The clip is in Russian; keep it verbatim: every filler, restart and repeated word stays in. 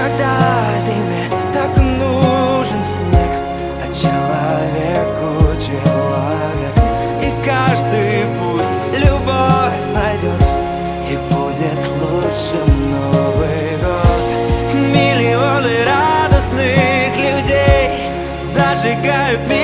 Когда зиме так нужен снег, а человеку человек. И каждый пусть любовь найдет, и будет лучшим Новый год. Миллионы радостных людей зажигают мир.